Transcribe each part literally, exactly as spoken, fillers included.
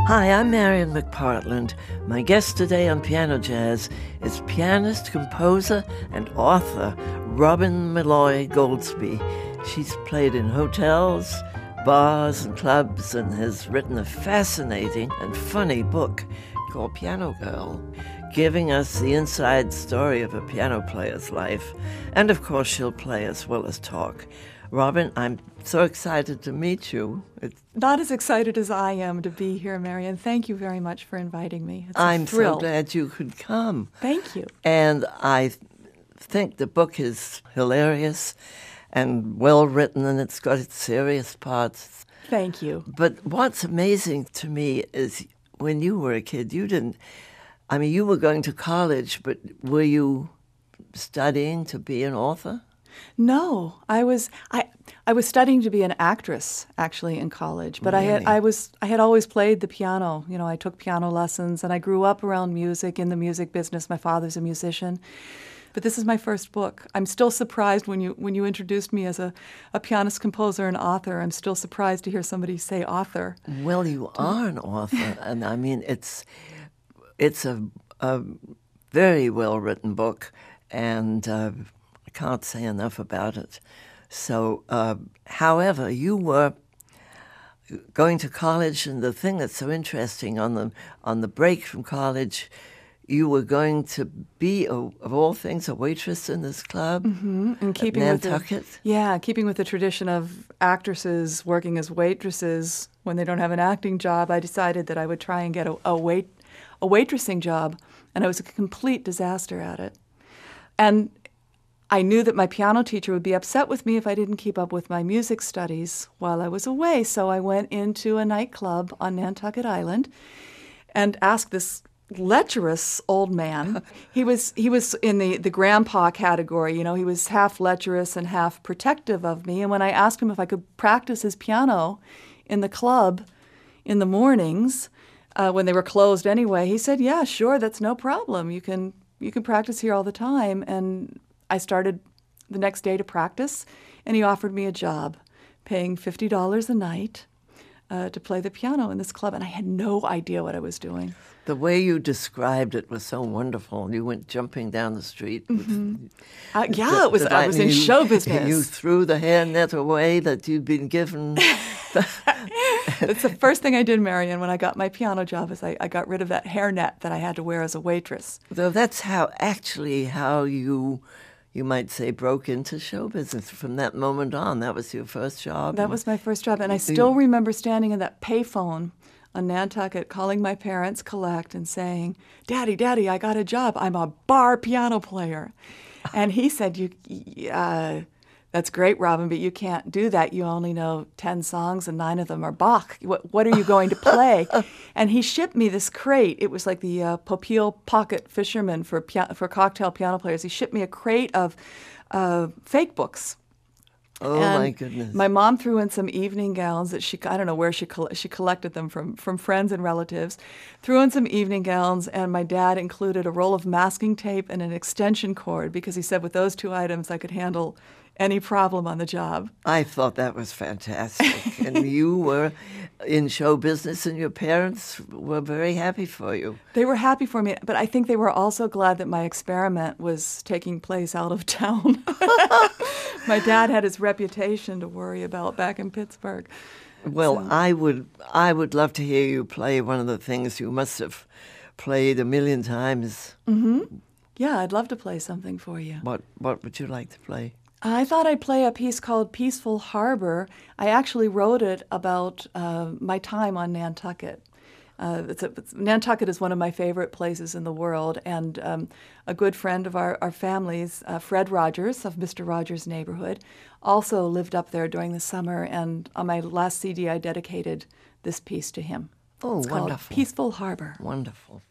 Hi, I'm Marian McPartland. My guest today on Piano Jazz is pianist, composer, and author Robin Meloy Goldsby. She's played in hotels, bars, and clubs, and has written a fascinating and funny book called Piano Girl, giving us the inside story of a piano player's life. And of course, she'll play as well as talk. Robin, I'm so excited to meet you. It's Not as excited as I am to be here, Marian. Thank you very much for inviting me. It's a I'm thrill. so glad you could come. Thank you. And I th- think the book is hilarious and well written, and it's got its serious parts. Thank you. But what's amazing to me is when you were a kid, you didn't, I mean, you were going to college, but were you studying to be an author? No, I was I I was studying to be an actress actually in college, but Really? I had I was I had always played the piano. You know, I took piano lessons and I grew up around music in the music business. My father's a musician. But this is my first book. I'm still surprised when you when you introduced me as a, a pianist, composer, and author. I'm still surprised to hear somebody say author. Well, you are an author, and I mean, it's it's a, a very well-written book, and uh, I can't say enough about it. So, uh, however, you were going to college, and the thing that's so interesting, on the on the break from college, you were going to be, a, of all things, a waitress in this club, Mm-hmm. And keeping at with the, Nantucket. yeah, keeping with the tradition of actresses working as waitresses when they don't have an acting job, I decided that I would try and get a, a wait a waitressing job, and I was a complete disaster at it. And I knew that my piano teacher would be upset with me if I didn't keep up with my music studies while I was away. So I went into a nightclub on Nantucket Island and asked this lecherous old man. He was he was in the, the grandpa category. You know, he was half lecherous and half protective of me. And when I asked him if I could practice his piano in the club in the mornings uh, when they were closed anyway, he said, "Yeah, sure, that's no problem. You can you can practice here all the time." And I started the next day to practice, and he offered me a job, paying fifty dollars a night uh, to play the piano in this club, and I had no idea what I was doing. The way you described it was so wonderful. You went jumping down the street. With, Mm-hmm. Uh, yeah, it was. that I was in you, show business. You threw the hairnet away that you'd been given. That's the first thing I did, Marian, when I got my piano job. Is I, I got rid of that hairnet that I had to wear as a waitress. So that's how, actually, how you, you might say, broke into show business from that moment on. That was your first job. That was my first job, and I still remember standing in that payphone on Nantucket, calling my parents, collect, and saying, "Daddy, Daddy, I got a job. I'm a bar piano player." And he said, "You, uh, that's great, Robin, but you can't do that. You only know ten songs, and nine of them are Bach. What, what are you going to play?" And he shipped me this crate. It was like the uh, Popeil Pocket Fisherman for pia- for cocktail piano players. He shipped me a crate of uh, fake books. Oh, And my goodness. My mom threw in some evening gowns that she, I don't know where she coll- she collected them from, from friends and relatives, threw in some evening gowns, and my dad included a roll of masking tape and an extension cord because he said with those two items I could handle any problem on the job. I thought that was fantastic. And you were in show business, and your parents were very happy for you. They were happy for me, but I think they were also glad that my experiment was taking place out of town. My dad had his reputation to worry about back in Pittsburgh. Well, So- I would I would love to hear you play one of the things you must have played a million times. Mm-hmm. Yeah, I'd love to play something for you. What what would you like to play? I thought I'd play a piece called Peaceful Harbor. I actually wrote it about uh, my time on Nantucket. Uh, it's a, it's, Nantucket is one of my favorite places in the world, and um, a good friend of our, our family's, uh, Fred Rogers of Mister Rogers' Neighborhood, also lived up there during the summer, and on my last C D I dedicated this piece to him. Oh, It's wonderful. called Peaceful Harbor. Wonderful.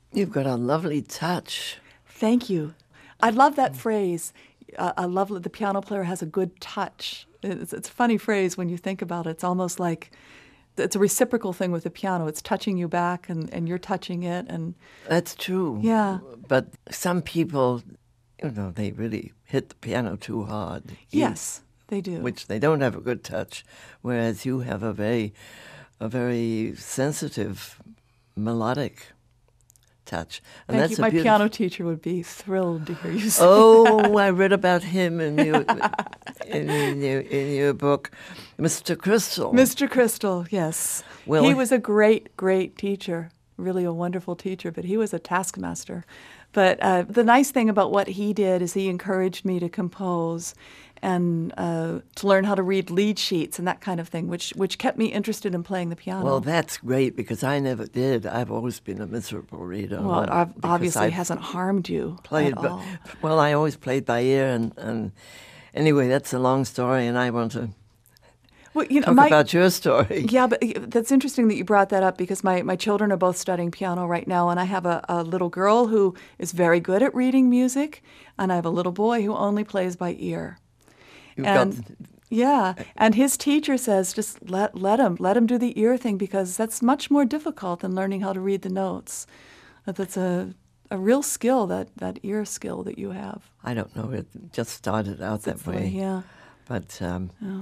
You've got a lovely touch. Thank you. I love that phrase. Uh, I love that the piano player has a good touch. It's, it's a funny phrase when you think about it. It's almost like it's a reciprocal thing with the piano. It's touching you back, and, and you're touching it. And That's true. Yeah. But some people, you know, they really hit the piano too hard. Yes, they do. Which they don't have a good touch, whereas you have a very, a very sensitive, melodic touch. And Thank that's you. a My beautiful... piano teacher would be thrilled to hear you say Oh, I read about him in your, in your, in your book, Mister Crystal. Mister Crystal, yes. Well, he was a great, great teacher, really a wonderful teacher, but he was a taskmaster. But uh, the nice thing about what he did is he encouraged me to compose and uh, to learn how to read lead sheets and that kind of thing, which which kept me interested in playing the piano. Well, that's great, because I never did. I've always been a miserable reader. Well, it ob- obviously I've hasn't harmed you played at by, all. Well, I always played by ear, and, and anyway, that's a long story, and I want to Well, you know, talk my, about your story. Yeah, but that's interesting that you brought that up, because my, my children are both studying piano right now, and I have a, a little girl who is very good at reading music, and I have a little boy who only plays by ear. You've and got, yeah, and his teacher says just let let him let him do the ear thing, because that's much more difficult than learning how to read the notes. That That's a a real skill, that, that ear skill that you have. I don't know, it just started out that That's the way. Yeah. But um, Yeah.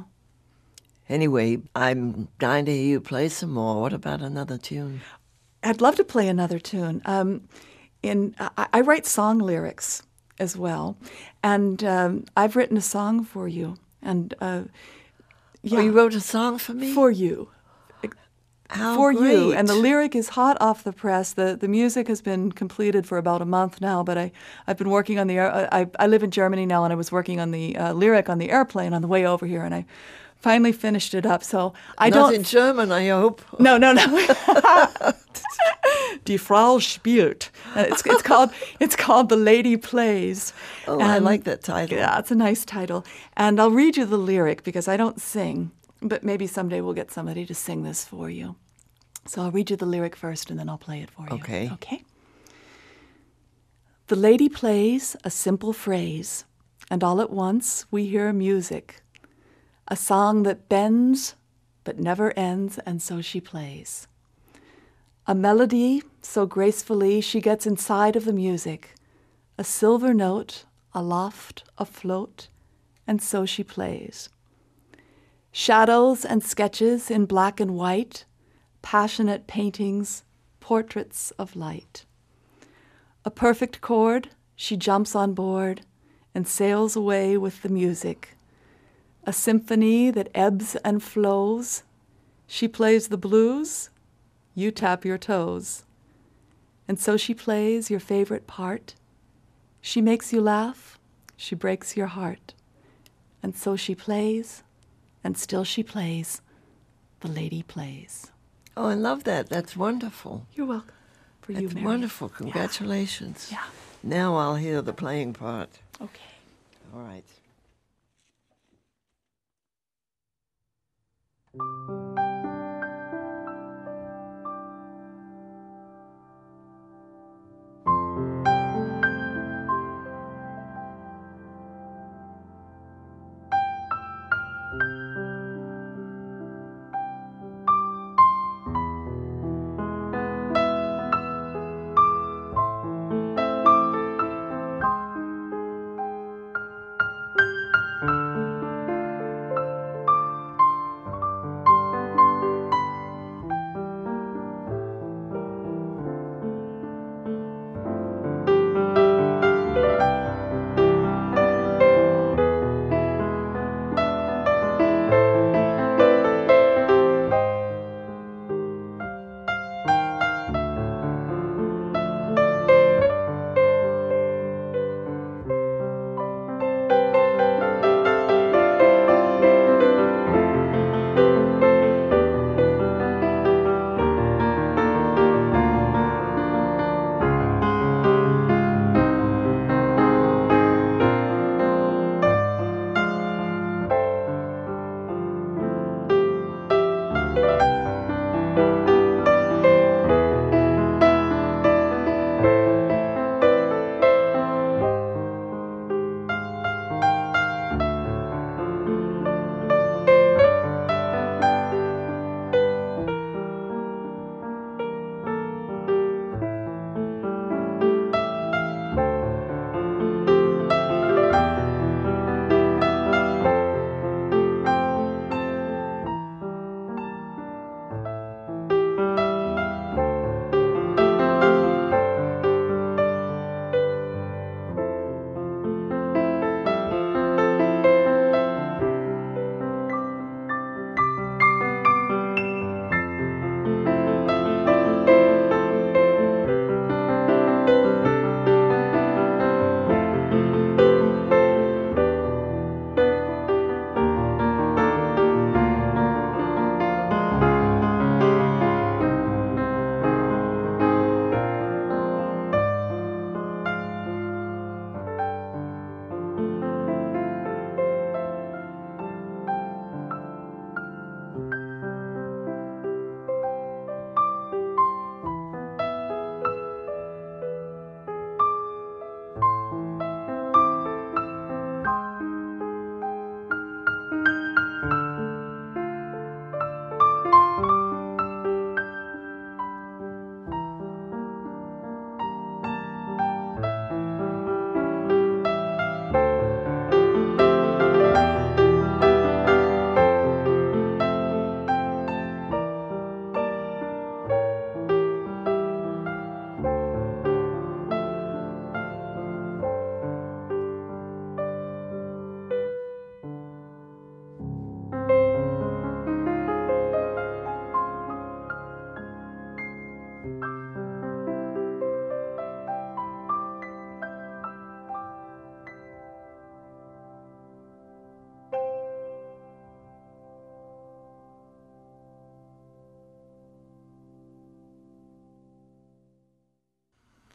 anyway, I'm dying to hear you play some more. What about another tune? I'd love to play another tune. Um, in I, I write song lyrics as well, and um, I've written a song for you. And uh, yeah, Oh, you wrote a song for me? for you, How for great. you. And the lyric is hot off the press. the The music has been completed for about a month now, but I I've been working on the air. I I live in Germany now, and I was working on the uh, lyric on the airplane on the way over here, and I finally finished it up. So I Not don't. in German, I hope. No, no, no. Die Frau spielt. Uh, It's it's called it's called The Lady Plays. Oh, I And- like that title. Yeah, it's a nice title. And I'll read you the lyric, because I don't sing, but maybe someday we'll get somebody to sing this for you. So I'll read you the lyric first, and then I'll play it for you. Okay. Okay. The lady plays a simple phrase, and all at once we hear music, a song that bends but never ends, and so she plays. A melody so gracefully she gets inside of the music, a silver note, aloft, afloat, and so she plays. Shadows and sketches in black and white, passionate paintings, portraits of light. A perfect chord, she jumps on board and sails away with the music. A symphony that ebbs and flows. She plays the blues, you tap your toes. And so she plays your favorite part. She makes you laugh, she breaks your heart. And so she plays, and still she plays. The lady plays. Oh, I love that. That's wonderful. You're welcome. For you, That's Mary. wonderful. Congratulations. Yeah. Now I'll hear the playing part. Okay. All right.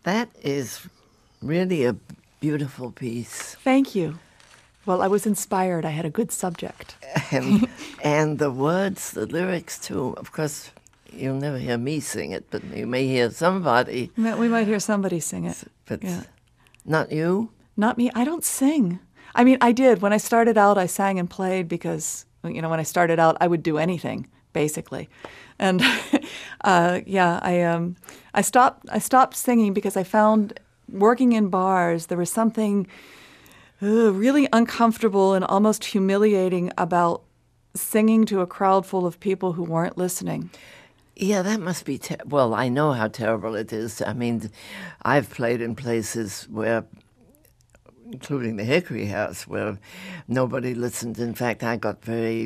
That is really a beautiful piece. Thank you. Well, I was inspired. I had a good subject. And, and the words, the lyrics too. Of course, you'll never hear me sing it, but you may hear somebody. We might hear somebody sing it. But yeah. Not you? Not me. I don't sing. I mean, I did. When I started out, I sang and played because, you know, when I started out, I would do anything, basically. And, uh, yeah, I um, I stopped I stopped singing because I found working in bars, there was something uh, really uncomfortable and almost humiliating about singing to a crowd full of people who weren't listening. Yeah, that must be ter- well, I know how terrible it is. I mean, I've played in places where, including the Hickory House, where nobody listened. In fact, I got very,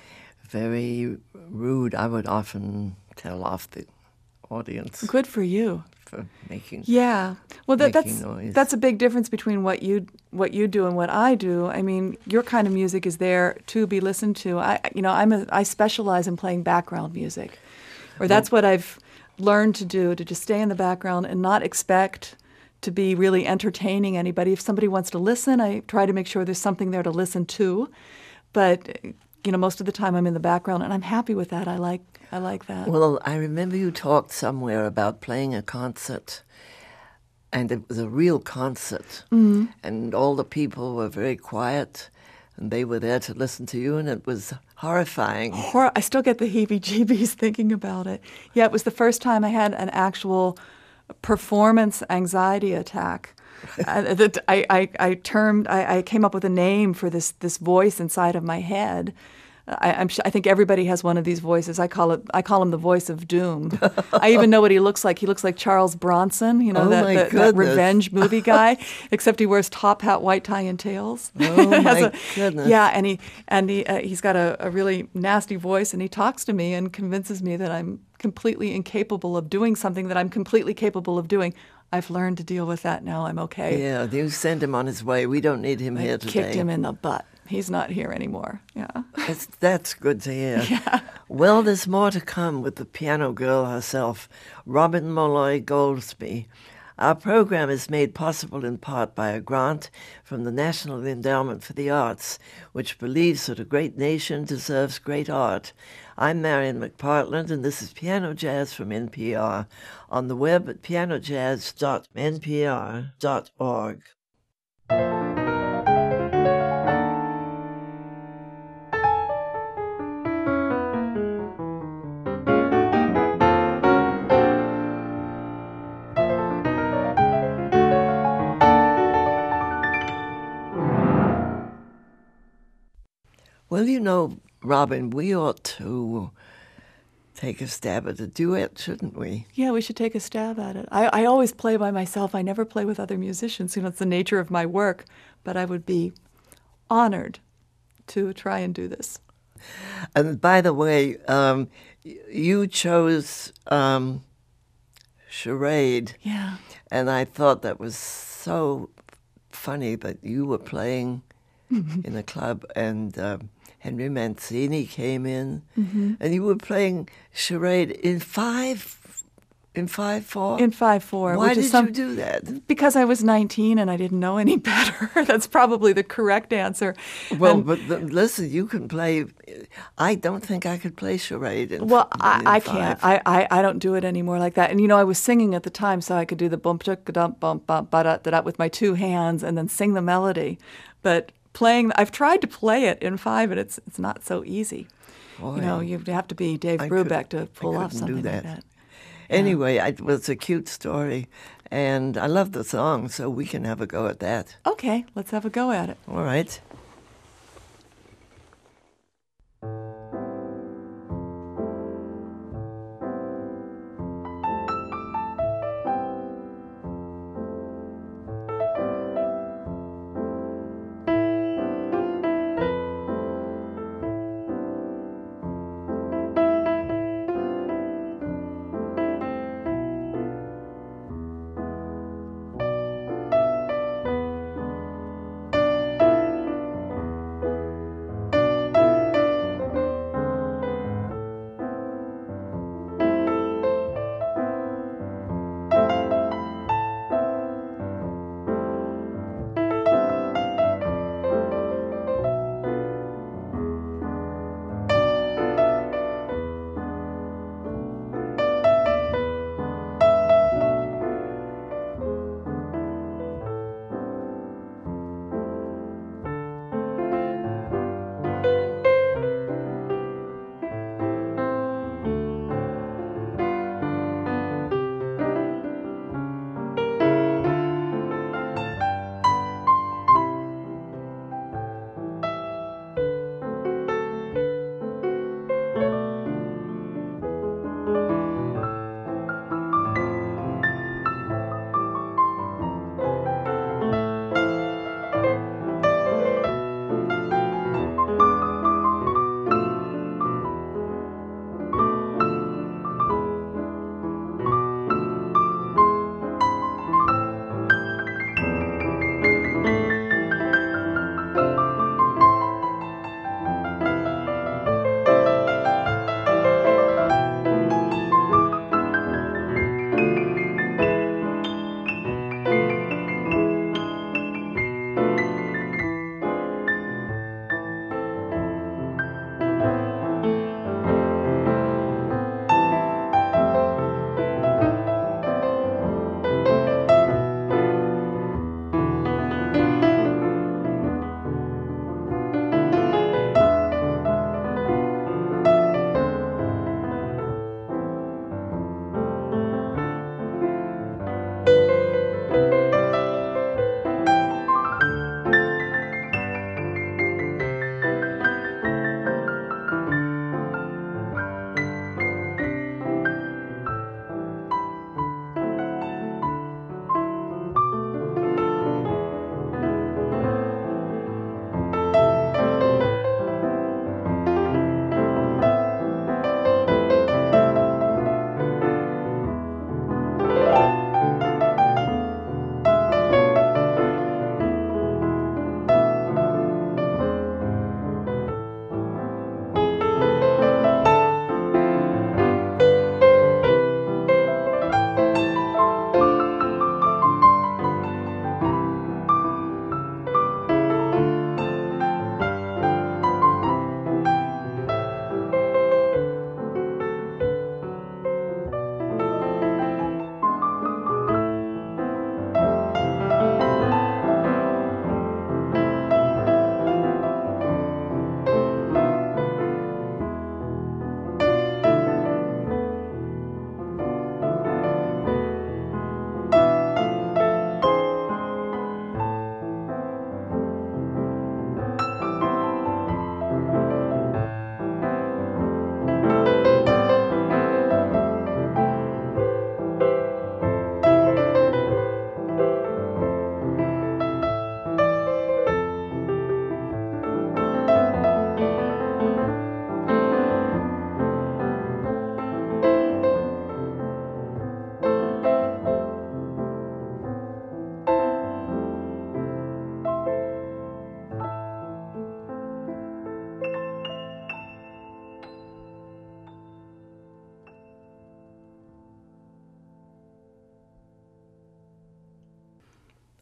very rude. I would often tell off the audience. Good for you. For making yeah, well, that, that's noise. That's a big difference between what you what you do and what I do. I mean, your kind of music is there to be listened to. I, you know, I'm a, I specialize in playing background music, or that's what I've learned to do, to just stay in the background and not expect to be really entertaining anybody. If somebody wants to listen, I try to make sure there's something there to listen to, but you know, most of the time I'm in the background, and I'm happy with that. I like I like that. Well, I remember you talked somewhere about playing a concert, and it was a real concert, mm-hmm. and all the people were very quiet, and they were there to listen to you, and it was horrifying. Hor- I still get the heebie-jeebies thinking about it. Yeah, it was the first time I had an actual performance anxiety attack. uh, that I, I, I termed, I, I came up with a name for this this voice inside of my head. I, I'm, I think everybody has one of these voices. I call it. I call him the voice of doom. I even know what he looks like. He looks like Charles Bronson, you know, oh that, my that, that revenge movie guy, except he wears top hat, white tie, and tails. Oh my a, goodness! Yeah, and he and he uh, he's got a, a really nasty voice, and he talks to me and convinces me that I'm completely incapable of doing something that I'm completely capable of doing. I've learned to deal with that now. I'm okay. Yeah, you send him on his way. We don't need him I here today. Kicked him in the butt. He's not here anymore. Yeah. That's, that's good to hear. Yeah. Well, there's more to come with the piano girl herself, Robin Molloy Goldsby. Our program is made possible in part by a grant from the National Endowment for the Arts, which believes that a great nation deserves great art. I'm Marion McPartland, and this is Piano Jazz from N P R, on the web at piano jazz dot n p r dot org. Well, you know, Robin, we ought to take a stab at a duet, shouldn't we? Yeah, we should take a stab at it. I, I always play by myself. I never play with other musicians. You know, it's the nature of my work. But I would be honored to try and do this. And by the way, um, you chose um, Charade. Yeah. And I thought that was so funny that you were playing in a club and um, Henry Mancini came in, mm-hmm. and you were playing Charade in five, in five four. In five four. Why which did is some, you do that? Because I was nineteen and I didn't know any better. That's probably the correct answer. Well, and, but the, listen, you can play. I don't think I could play Charade. In, well, in I, I five. can't. I, I I don't do it anymore like that. And you know, I was singing at the time, so I could do the bump dump bump bump ba da da with my two hands and then sing the melody, but. Playing, I've tried to play it in five, and it's it's not so easy. Boy, you know, you have to be Dave I Brubeck could, to pull off something that. like that. Anyway, yeah. It was a cute story, and I love the song, so we can have a go at that. Okay, let's have a go at it. All right.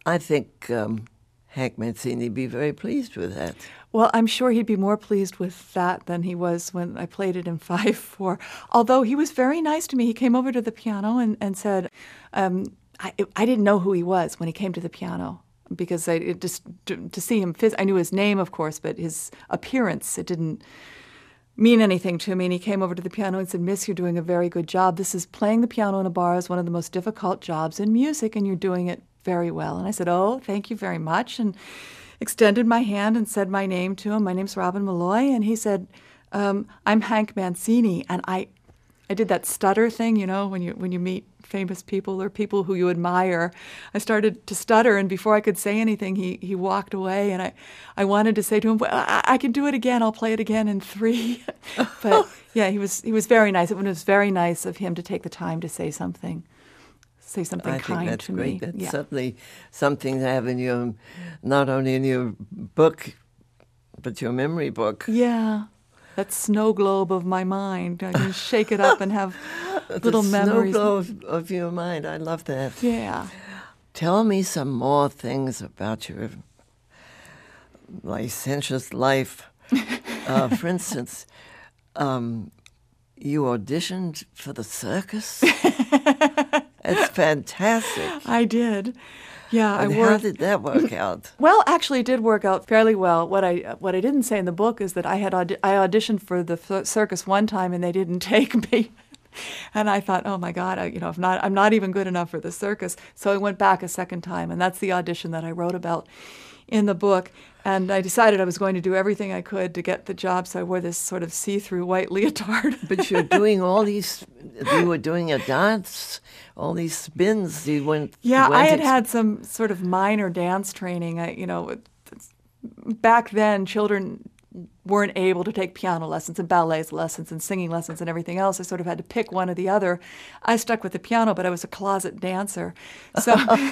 I think um, Hank Mancini would be very pleased with that. Well, I'm sure he'd be more pleased with that than he was when I played it in five four. Although he was very nice to me. He came over to the piano and, and said, um, I, I didn't know who he was when he came to the piano because I it just to, to see him, phys- I knew his name, of course, but his appearance, it didn't mean anything to me. And he came over to the piano and said, Miss, you're doing a very good job. This is playing the piano in a bar is one of the most difficult jobs in music, and you're doing it very well. And I said, oh, thank you very much. And extended my hand and said my name to him. My name's Robin Malloy. And he said, um, I'm Hank Mancini. And I I did that stutter thing, you know, when you when you meet famous people or people who you admire. I started to stutter, and before I could say anything, he he walked away. And I, I wanted to say to him, well, I, I can do it again. I'll play it again in three. But yeah, he was he was very nice. It was very nice of him to take the time to say something. Say something I kind think that's to great. me. That's yeah. certainly something to have in your, not only in your book, but your memory book. Yeah, that snow globe of my mind. I can shake it up and have little the memories. Snow globe of, of your mind. I love that. Yeah. Tell me some more things about your licentious life. Uh, for instance, um, you auditioned for the circus. It's fantastic. I did. Yeah, and I wore. How did that work out? Well, actually, it did work out fairly well. What I what I didn't say in the book is that I had audi- I auditioned for the f- circus one time and they didn't take me, and I thought, oh my God, I, you know, I'm not I'm not even good enough for the circus. So I went back a second time, and that's the audition that I wrote about in the book. And I decided I was going to do everything I could to get the job, so I wore this sort of see-through white leotard. But you're doing all these, you were doing a dance, all these spins. You went. Yeah, you went I had ex- had some sort of minor dance training. I, you know, back then, children weren't able to take piano lessons and ballet lessons and singing lessons and everything else. I sort of had to pick one or the other. I stuck with the piano, but I was a closet dancer. So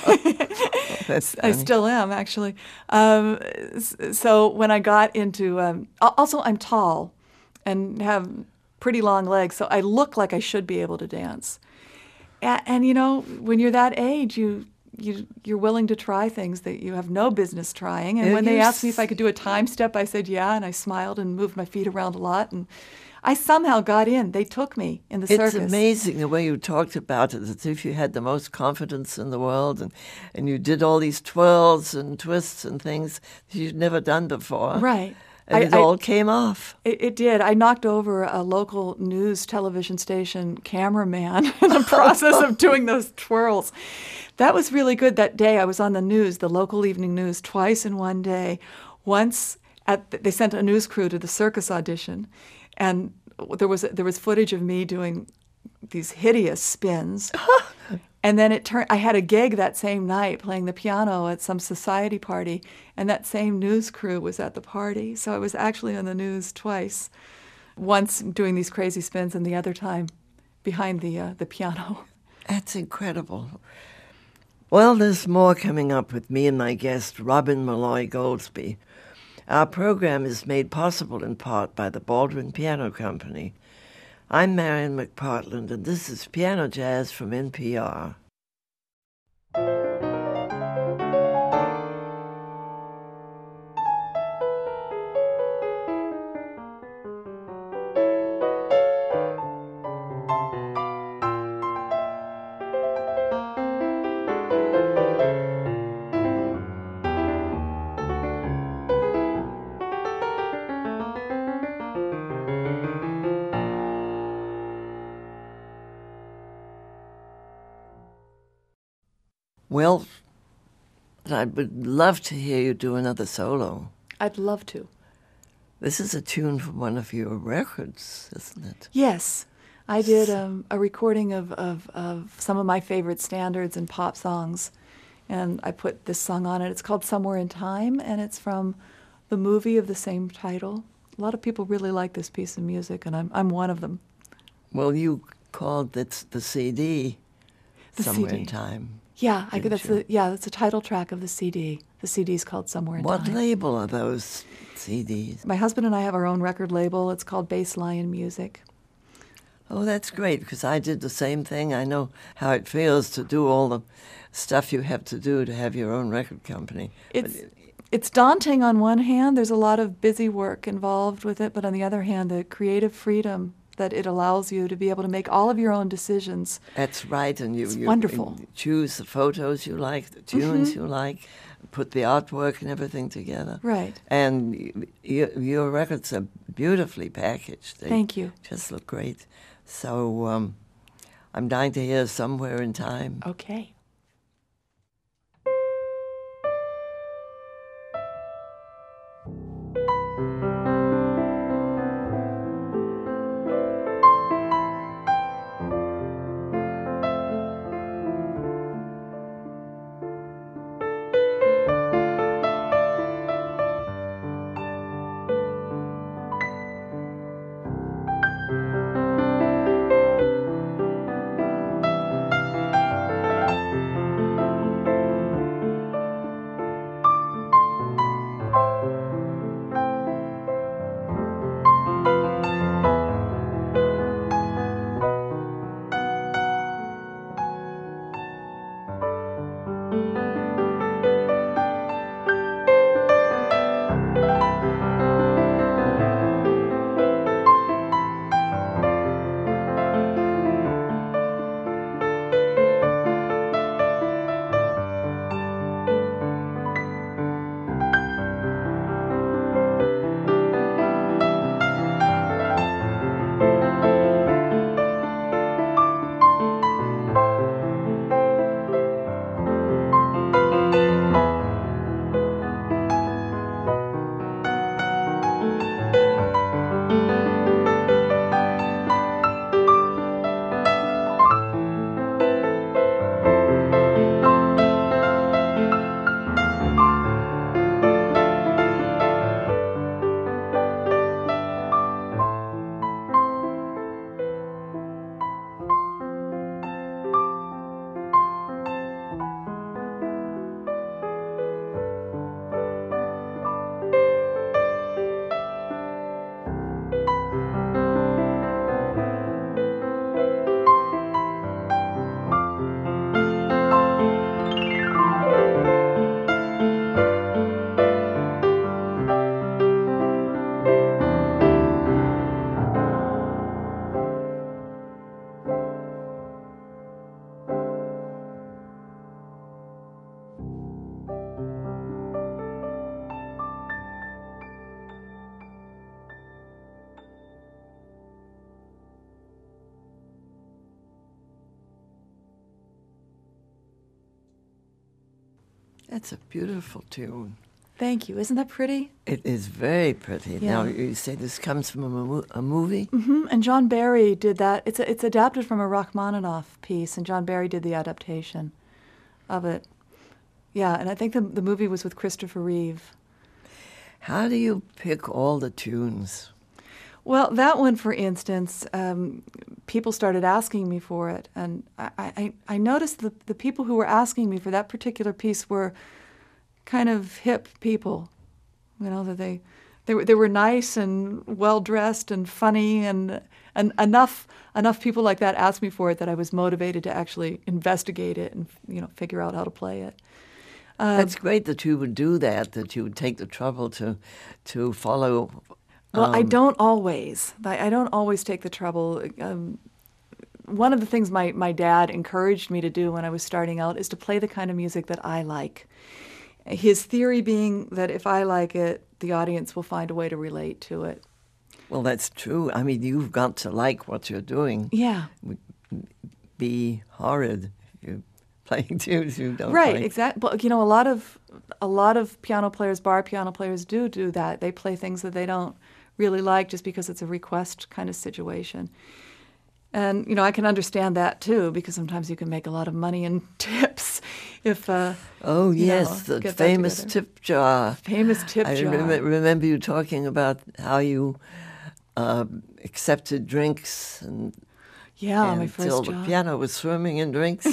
That's I still am, actually. Um, so when I got into, um, also I'm tall and have pretty long legs, so I look like I should be able to dance. And, and you know, when you're that age, you you you're willing to try things that you have no business trying. And Yeah, when they you asked me s- if I could do a time step, I said yeah, and I smiled and moved my feet around a lot, and I somehow got in. They took me in the It's circus. amazing the way you talked about it, as if you had the most confidence in the world, and, and you did all these twirls and twists and things that you'd never done before. Right. And I- it I- all came off. It, it did. I knocked over a local news television station cameraman in the process of doing those twirls. That was really good that day. I was on the news, the local evening news, twice in one day. Once at the, they sent a news crew to the circus audition, and there was there was footage of me doing these hideous spins. And then it turned. I had a gig that same night playing the piano at some society party, and that same news crew was at the party. So I was actually on the news twice. Once doing these crazy spins, and the other time behind the uh, the piano. That's incredible. Well, there's more coming up with me and my guest, Robin Malloy Goldsby. Our program is made possible in part by the Baldwin Piano Company. I'm Marion McPartland, and this is Piano Jazz from N P R. Well, I would love to hear you do another solo. I'd love to. This is a tune from one of your records, isn't it? Yes, I did um, a recording of, of, of some of my favorite standards and pop songs, and I put this song on it. It's called Somewhere in Time, and it's from the movie of the same title. A lot of people really like this piece of music, and I'm I'm one of them. Well, you called it the C D, The Somewhere C D. in Time. Yeah, I, Didn't that's you? the yeah, that's the title track of the C D. The C D's called Somewhere in What Time. label are those C Ds? My husband and I have our own record label. It's called Bass Lion Music. Oh, that's great, because I did the same thing. I know how it feels to do all the stuff you have to do to have your own record company. It's But, it's daunting on one hand. There's a lot of busy work involved with it, but on the other hand, the creative freedom that it allows you to be able to make all of your own decisions. that's right, and you, It's you wonderful. you choose the photos you like, the tunes Mm-hmm. you like, put the artwork and everything together. Right. And y- y- your records are beautifully packaged. They Thank you. just look great. So um, I'm dying to hear Somewhere in Time. Okay. That's a beautiful tune. Thank you. Isn't that pretty? It is very pretty. Yeah. Now, you say this comes from a, mo- a movie? Hmm. And John Barry did that. It's a, it's adapted from a Rachmaninoff piece, and John Barry did the adaptation of it. Yeah, and I think the the movie was with Christopher Reeve. How do you pick all the tunes? Well, that one, for instance, um, people started asking me for it, and I, I, I noticed the the people who were asking me for that particular piece were kind of hip people. You know, that they they were they were nice and well dressed and funny, and and enough enough people like that asked me for it that I was motivated to actually investigate it and, you know, figure out how to play it. Um, That's great that you would do that, that you would take the trouble to to follow. Well, I um, don't always. I I don't always take the trouble. Um, one of the things my, my dad encouraged me to do when I was starting out is to play the kind of music that I like. His theory being that if I like it, the audience will find a way to relate to it. Well, that's true. I mean, you've got to like what you're doing. Yeah. Be horrid if you're playing tunes you don't Right, like. exactly. But you know, a lot of a lot of piano players, bar piano players, do do that. They play things that they don't really like just because it's a request kind of situation. And you know, I can understand that too, because sometimes you can make a lot of money in tips if. Uh, Oh, you yes, know, the get that famous together. tip jar. Famous tip I jar. remember, remember you talking about how you uh, accepted drinks and, Yeah, on my until first the job. piano was swimming in drinks.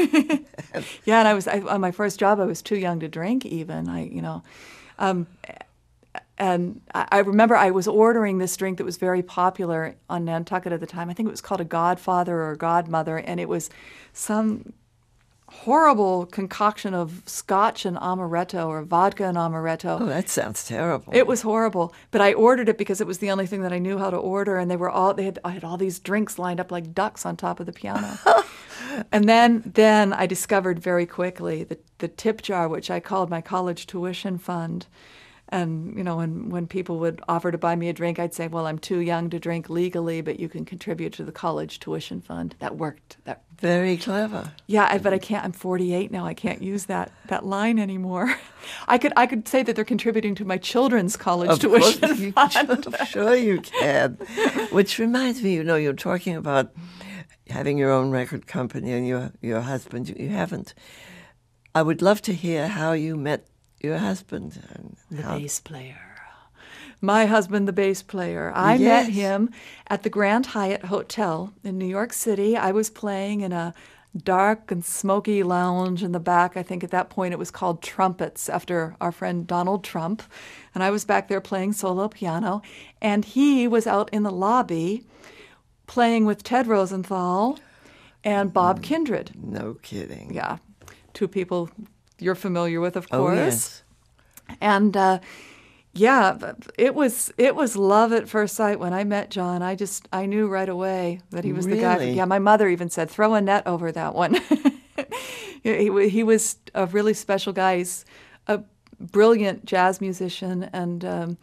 Yeah, and I was I, on my first job. I was too young to drink. Even I, you know, um, and I, I remember I was ordering this drink that was very popular on Nantucket at the time. I think it was called a Godfather or a Godmother, and it was some horrible concoction of scotch and amaretto or vodka and amaretto. Oh, that sounds terrible. It was horrible, but I ordered it because it was the only thing that I knew how to order, and they were all they had I had all these drinks lined up like ducks on top of the piano. And then then I discovered very quickly the the tip jar, which I called my college tuition fund. And, you know, when, when people would offer to buy me a drink, I'd say, well, I'm too young to drink legally, but you can contribute to the college tuition fund. That worked. That Very clever. Yeah, I, but I can't. I'm forty-eight now. I can't use that, that line anymore. I could I could say that they're contributing to my children's college Of tuition course you, fund. Sure you can. Which reminds me, you know, you're talking about having your own record company and your, your husband. You haven't. I would love to hear how you met your husband. And The how, bass player. My husband, the bass player. I Yes. met him at the Grand Hyatt Hotel in New York City. I was playing in a dark and smoky lounge in the back. I think at that point it was called Trumpets after our friend Donald Trump. And I was back there playing solo piano. And he was out in the lobby playing with Ted Rosenthal and Bob Kindred. No kidding. Yeah, two people you're familiar with, of Oh, course. yes. And uh, yeah, it was it was love at first sight when I met John. I just I knew right away that he was the guy. Really? Yeah, my mother even said, "Throw a net over that one." he, wa- he was a really special guy. He's a brilliant jazz musician and um,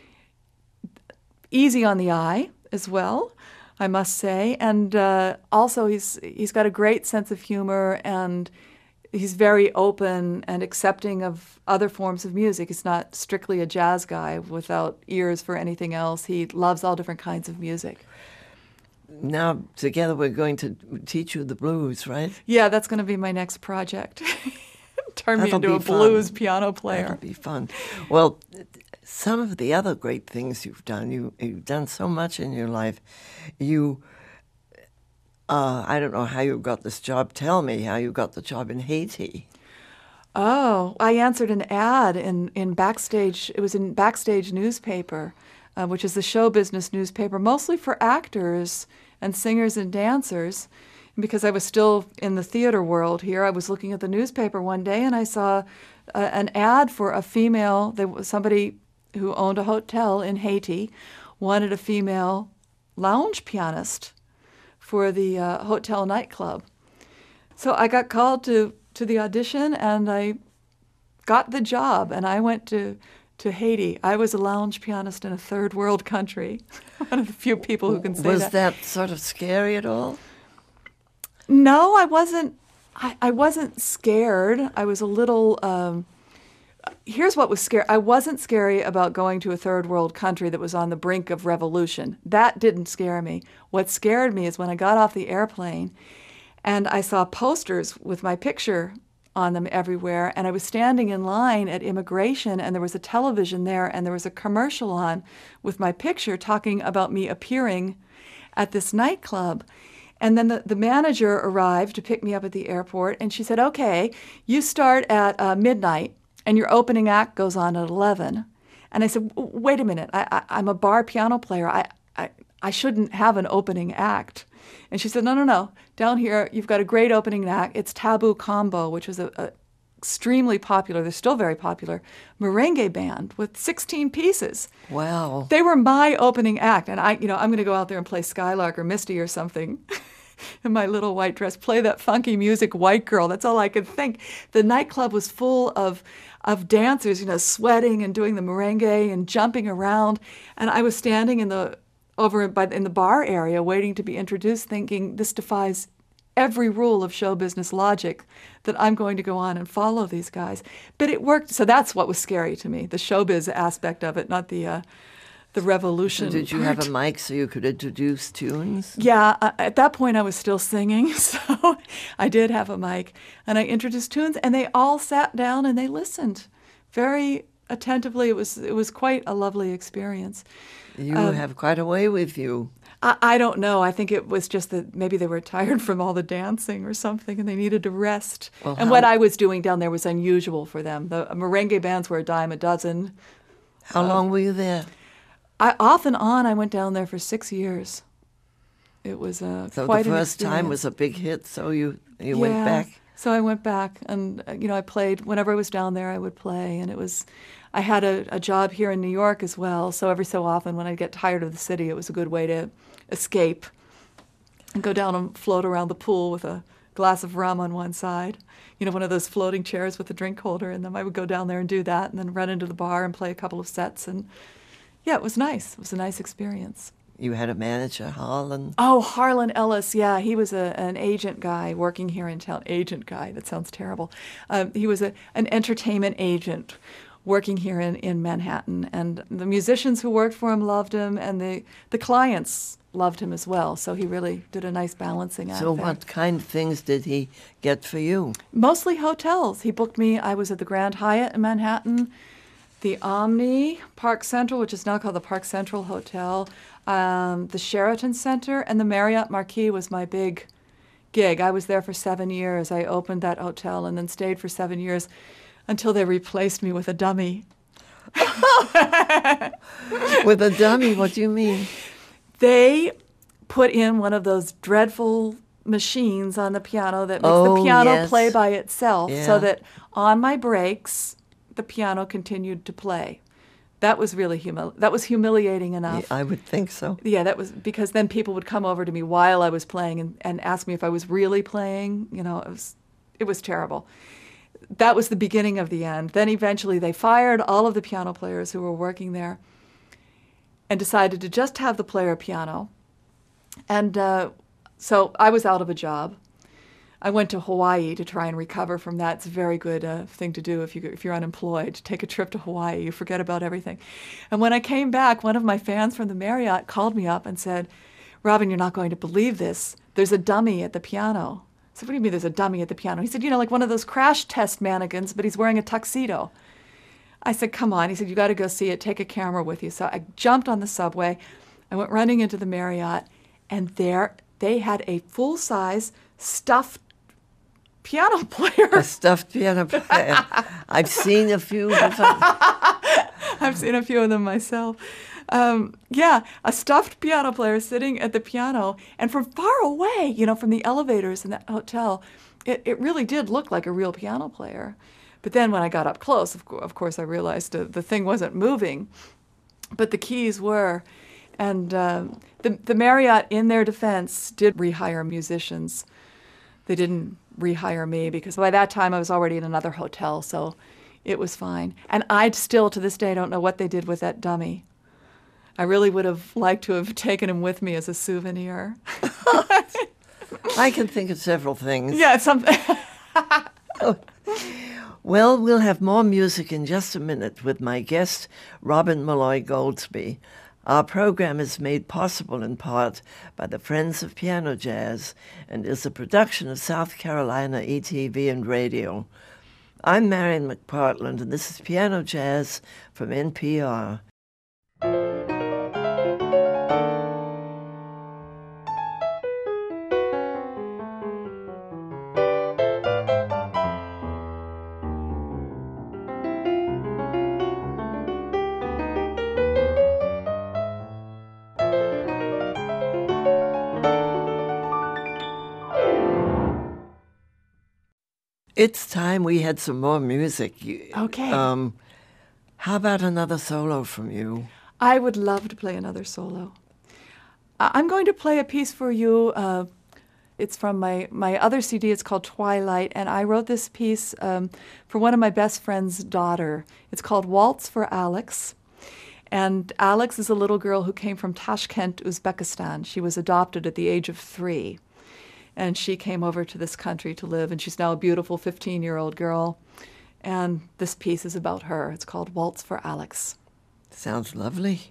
easy on the eye as well, I must say. And uh, also, he's he's got a great sense of humor, and he's very open and accepting of other forms of music. He's not strictly a jazz guy without ears for anything else. He loves all different kinds of music. Now, together we're going to teach you the blues, right? Yeah, that's going to be my next project. Turn me That'll into be a fun. blues piano player. That'll be fun. Well, some of the other great things you've done, you, you've done so much in your life. You, uh, I don't know how you got this job. Tell me how you got the job in Haiti. Oh, I answered an ad in, in Backstage. It was in Backstage newspaper, uh, which is the show business newspaper, mostly for actors and singers and dancers. And because I was still in the theater world here, I was looking at the newspaper one day and I saw uh, an ad for a female. There was somebody who owned a hotel in Haiti wanted a female lounge pianist for the uh, hotel nightclub. So I got called to, to the audition, and I got the job, and I went to, to Haiti. I was a lounge pianist in a third world country. One of the few people who can say Was that. that sort of scary at all? No, I wasn't. I, I wasn't scared. I was a little. Um, here's what was scary. I wasn't scary about going to a third world country that was on the brink of revolution. That didn't scare me. What scared me is when I got off the airplane and I saw posters with my picture on them everywhere, and I was standing in line at immigration, and there was a television there, and there was a commercial on with my picture talking about me appearing at this nightclub. And then the, the manager arrived to pick me up at the airport, and she said, okay, you start at uh, midnight, and your opening act goes on at eleven. And I said, wait a minute, I, I, I'm a bar piano player. I, I, I shouldn't have an opening act. And she said, no, no, no. Down here, you've got a great opening act. It's Taboo Combo, which was a, a extremely popular, they're still very popular, merengue band with sixteen pieces. Wow. They were my opening act. And I, you know, I'm going to go out there and play Skylark or Misty or something in my little white dress, play that funky music, White Girl. That's all I could think. The nightclub was full of of dancers, you know, sweating and doing the merengue and jumping around. And I was standing in the over by in the bar area waiting to be introduced, thinking this defies every rule of show business logic that I'm going to go on and follow these guys. But it worked. So that's what was scary to me, the showbiz aspect of it, not the uh, the revolution. So did you part. have a mic so you could introduce tunes? Yeah, uh, at that point I was still singing, so I did have a mic. And I introduced tunes, and they all sat down and they listened very attentively. It was it was quite a lovely experience. You Um, have quite a way with you. I, I don't know. I think it was just that maybe they were tired from all the dancing or something, and they needed to rest. Well, and how- what I was doing down there was unusual for them. The merengue bands were a dime a dozen. How Uh, long were you there? I off and on, I went down there for six years. It was uh, So quite the an first time experience. was a big hit, so you, you Yeah. went back? So I went back, and uh, you know, I played whenever I was down there. I would play, and it was. I had a, a job here in New York as well, so every so often, when I get tired of the city, it was a good way to escape and go down and float around the pool with a glass of rum on one side. You know, one of those floating chairs with a drink holder in them. I would go down there and do that, and then run into the bar and play a couple of sets, and yeah, it was nice. It was a nice experience. You had a manager, Harlan? Oh, Harlan Ellis, yeah, he was a, an agent guy working here in town. Agent guy, that sounds terrible. Um, he was a, an entertainment agent working here in, in Manhattan, and the musicians who worked for him loved him, and the, the clients loved him as well, so he really did a nice balancing act So there. what kind of things did he get for you? Mostly hotels. He booked me, I was at the Grand Hyatt in Manhattan, the Omni, Park Central, which is now called the Park Central Hotel, um, the Sheraton Center, and the Marriott Marquis was my big gig. I was there for seven years. I opened that hotel and then stayed for seven years until they replaced me with a dummy. With a dummy, what do you mean? They put in one of those dreadful machines on the piano that makes Oh, the piano yes. play by itself, Yeah. so that on my breaks, the piano continued to play. That was really humil- that was humiliating enough. I would think so. Yeah, that was because then people would come over to me while I was playing and, and ask me if I was really playing. You know, it was it was terrible. That was the beginning of the end. Then eventually they fired all of the piano players who were working there and decided to just have the player piano. And uh, so I was out of a job. I went to Hawaii to try and recover from that. It's a very good uh, thing to do if, you, if you're unemployed. Take a trip to Hawaii. You forget about everything. And when I came back, one of my fans from the Marriott called me up and said, "Robin, you're not going to believe this. There's a dummy at the piano." I said, "What do you mean there's a dummy at the piano?" He said, "You know, like one of those crash test mannequins, but he's wearing a tuxedo." I said, "Come on." He said, "You got to go see it. Take a camera with you." So I jumped on the subway. I went running into the Marriott, and there they had a full-size stuffed piano player. A stuffed piano player. I've seen a few before. I've seen a few of them myself. Um, yeah, a stuffed piano player sitting at the piano, and from far away, you know, from the elevators in that hotel, it, it really did look like a real piano player. But then when I got up close, of, co- of course, I realized uh, the thing wasn't moving, but the keys were. And um, the, the Marriott, in their defense, did rehire musicians. They didn't rehire me because by that time I was already in another hotel, so it was fine. And I still, to this day, don't know what they did with that dummy. I really would have liked to have taken him with me as a souvenir. I can think of several things. Yeah, something. Well, we'll have more music in just a minute with my guest, Robin Malloy Goldsby. Our program is made possible in part by the Friends of Piano Jazz and is a production of South Carolina E T V and Radio. I'm Marion McPartland, and this is Piano Jazz from N P R. It's time we had some more music. You- Okay. Um, how about another solo from you? I would love to play another solo. I- I'm going to play a piece for you. Uh, it's from my, my other C D. It's called Twilight, and I wrote this piece um, for one of my best friend's daughter. It's called Waltz for Alex. And Alex is a little girl who came from Tashkent, Uzbekistan. She was adopted at the age of three. And she came over to this country to live, and she's now a beautiful fifteen-year-old girl. And this piece is about her. It's called Waltz for Alex. Sounds lovely.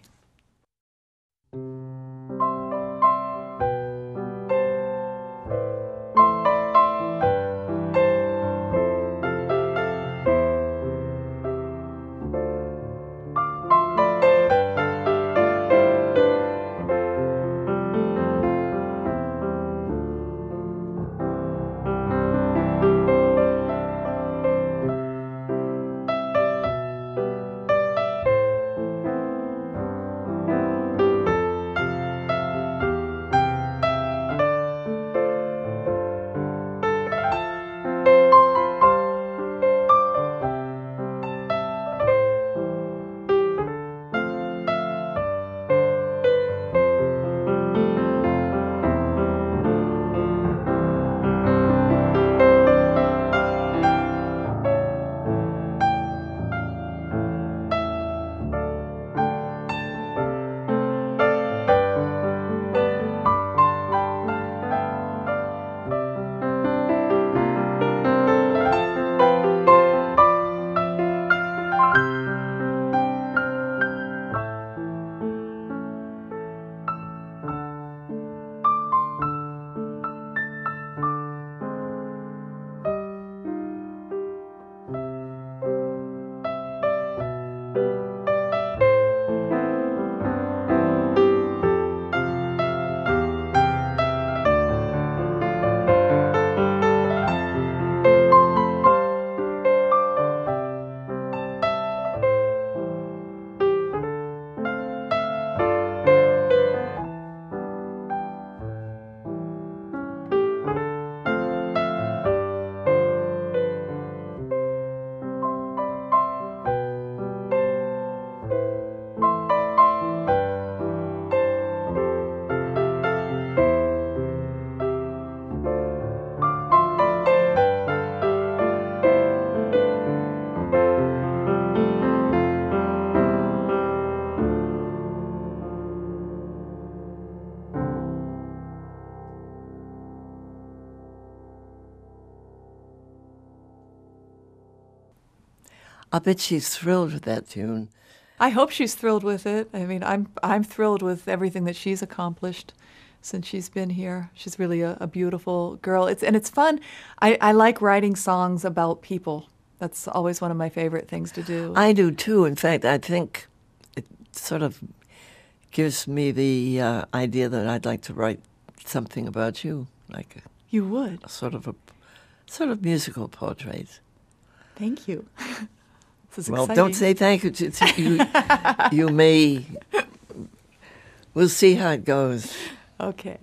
I bet she's thrilled with that tune. I hope she's thrilled with it. I mean, I'm I'm thrilled with everything that she's accomplished since she's been here. She's really a, a beautiful girl. It's and it's fun. I, I like writing songs about people. That's always one of my favorite things to do. I do too. In fact, I think it sort of gives me the uh, idea that I'd like to write something about you, like a, you would a sort of a sort of musical portrait. Thank you. This is well, exciting. don't say thank you. To, to you. You may. We'll see how it goes. Okay.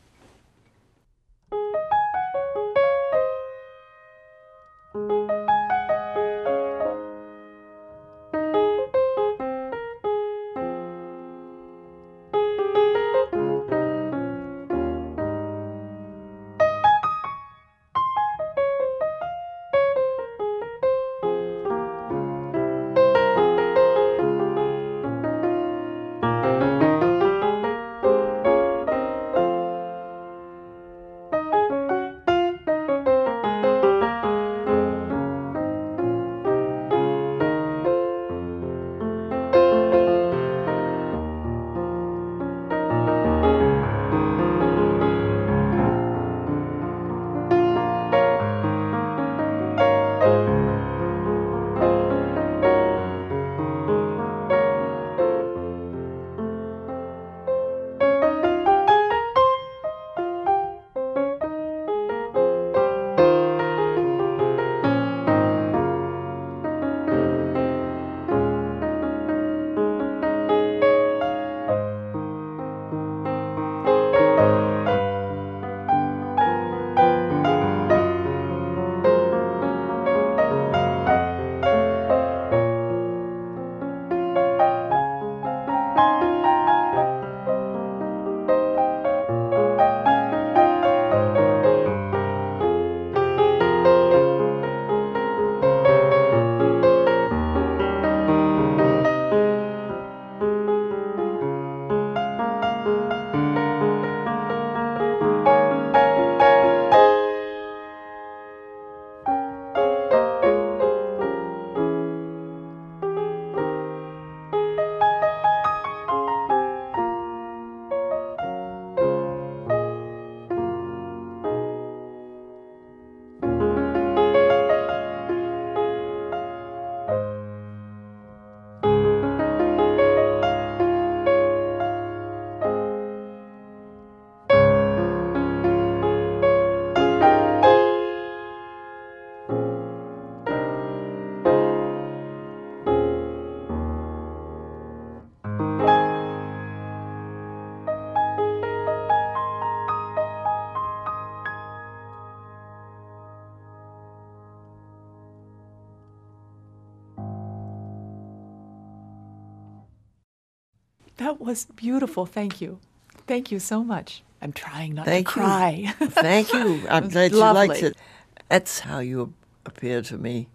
That was beautiful. Thank you. Thank you so much. I'm trying not Thank to you. cry. Thank you. I'm glad you lovely. liked it. That's how you appear to me.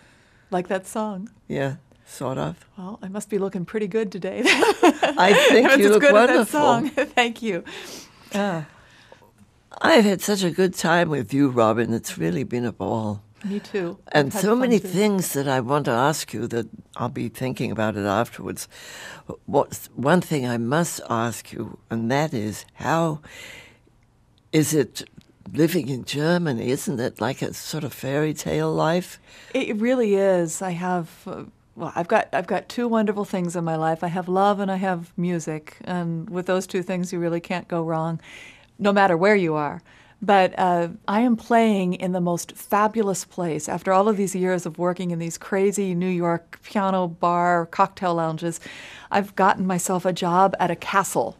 Like that song. Yeah, sort of. Well, I must be looking pretty good today. I think If it's you as look good wonderful. as that song. Thank you. Uh, I've had such a good time with you, Robin. It's really been a ball. me too. And I've had so fun many too. things that I want to ask you that I'll be thinking about it afterwards. What's one thing I must ask you, and that is, how is it living in Germany? Isn't it like a sort of fairy tale life? It really is. I have, uh, well, I've got, I've got two wonderful things in my life. I have love and I have music, and with those two things, you really can't go wrong, no matter where you are. But uh, I am playing in the most fabulous place. After all of these years of working in these crazy New York piano bar cocktail lounges, I've gotten myself a job at a castle.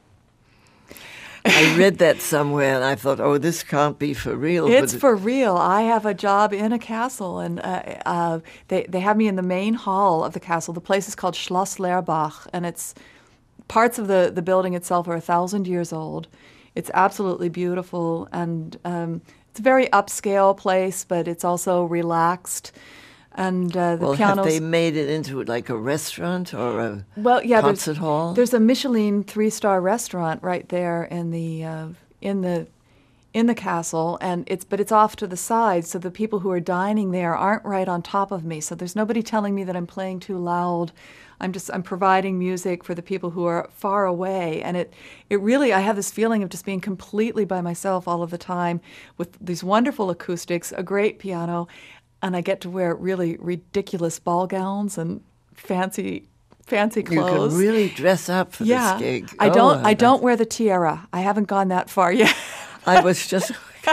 I read that somewhere, and I thought, oh, this can't be for real. It's but for real. I have a job in a castle, and uh, uh, they they have me in the main hall of the castle. The place is called Schloss Leerbach, and it's parts of the, the building itself are a thousand years old. It's absolutely beautiful, and um, it's a very upscale place, but it's also relaxed. And uh, the well, pianos. have they made it into like a restaurant or a well, yeah, concert there's, hall? There's a Michelin three-star restaurant right there in the uh, in the in the castle, and it's but it's off to the side, so the people who are dining there aren't right on top of me. So there's nobody telling me that I'm playing too loud. I'm just I'm providing music for the people who are far away, and it it really I have this feeling of just being completely by myself all of the time with these wonderful acoustics, a great piano, and I get to wear really ridiculous ball gowns and fancy fancy clothes. You can really dress up for yeah. this gig. I Oh, don't I that's- don't wear the tiara. I haven't gone that far yet. I was just,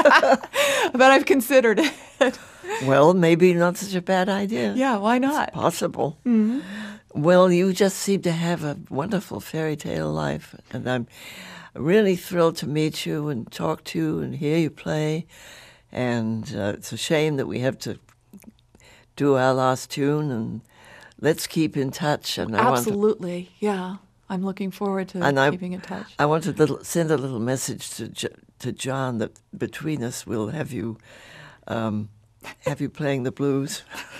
But I've considered it. well, maybe not such a bad idea. Yeah, why not? Possible. Mm-hmm. Well, you just seem to have a wonderful fairy tale life, and I'm really thrilled to meet you and talk to you and hear you play. And uh, it's a shame that we have to do our last tune, and let's keep in touch. And I Absolutely, want yeah. I'm looking forward to And I- keeping in touch. to, I want to little, send a little message to Jo- to John that between us we'll have you um, have you playing the blues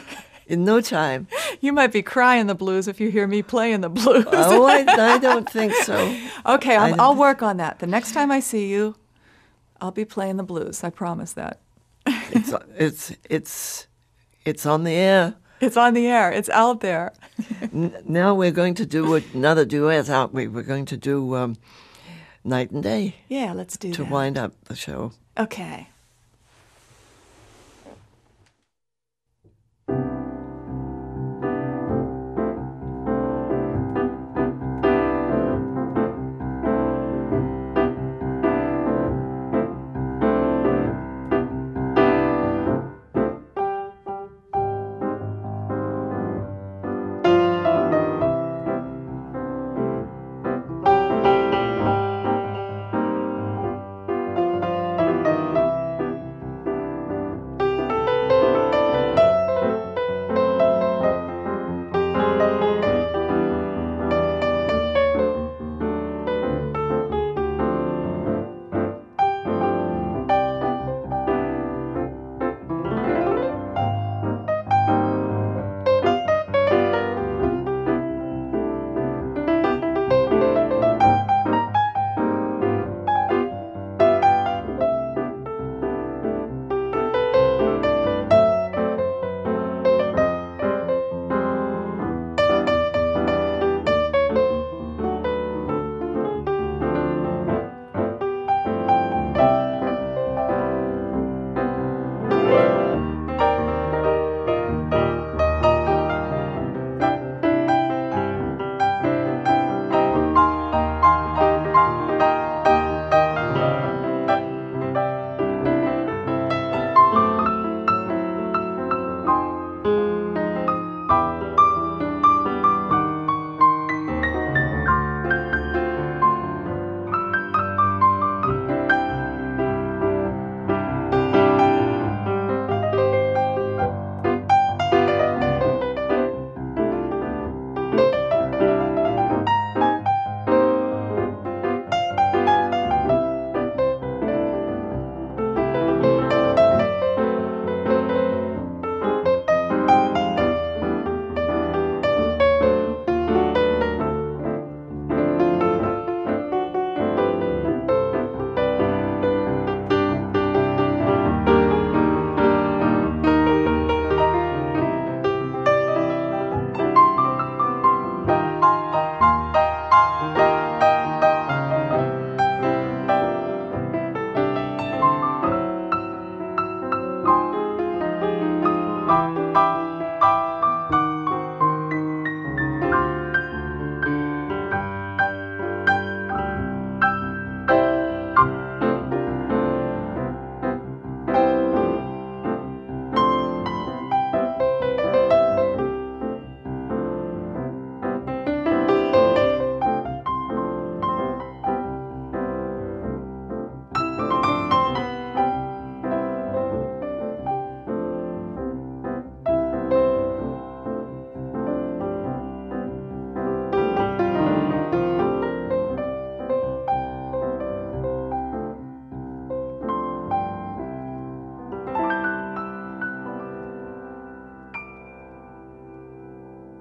in no time. You might be crying the blues if you hear me playing the blues. Oh, I, I don't think so. Okay, I I'm, don't I'll thi- work on that. The next time I see you, I'll be playing the blues. I promise that. It's it's it's it's on the air. It's on the air. It's out there. N- now we're going to do another duet, aren't we? We're going to do um, Night and Day Yeah, let's do to that. wind up the show. Okay.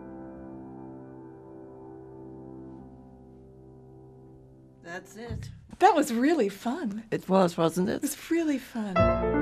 That's it. That was really fun. It was, wasn't It it? was really fun.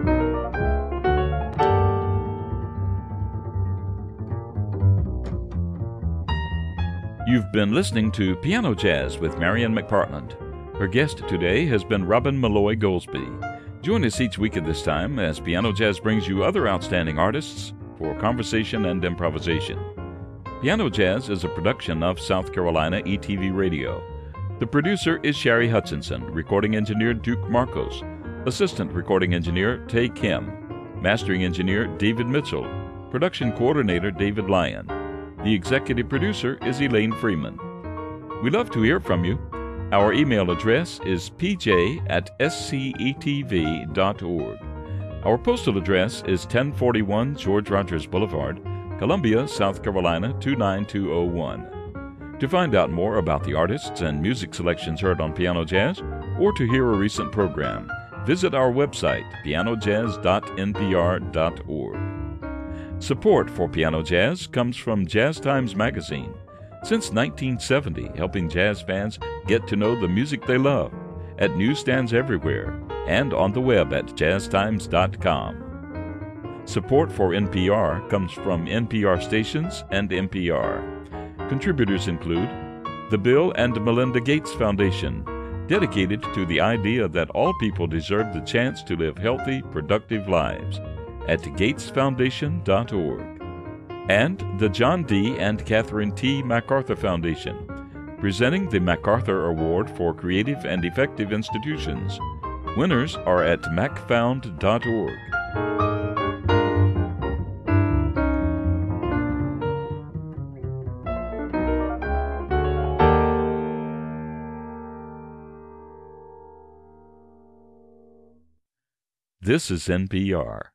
You've been listening to Piano Jazz with Marian McPartland. Her guest today has been Robin Meloy Goolsbee. Join us each week at this time as Piano Jazz brings you other outstanding artists for conversation and improvisation. Piano Jazz is a production of South Carolina E T V Radio. The producer is Sherry Hutchinson, recording engineer Duke Marcos, assistant recording engineer Tay Kim, mastering engineer David Mitchell, production coordinator David Lyon. The executive producer is Elaine Freeman. We love to hear from you. Our email address is p j at s c e t v dot org. Our postal address is ten forty-one George Rogers Boulevard, Columbia, South Carolina two nine two zero one. To find out more about the artists and music selections heard on Piano Jazz, or to hear a recent program, visit our website, piano jazz dot n p r dot org. Support for Piano Jazz comes from Jazz Times Magazine. Since nineteen seventy, helping jazz fans get to know the music they love at newsstands everywhere and on the web at jazz times dot com. Support for N P R comes from N P R stations and N P R. Contributors include the Bill and Melinda Gates Foundation, dedicated to the idea that all people deserve the chance to live healthy, productive lives, at gates foundation dot org. And the John D. and Catherine T. MacArthur Foundation, presenting the MacArthur Award for Creative and Effective Institutions. Winners are at mac found dot org. This is N P R.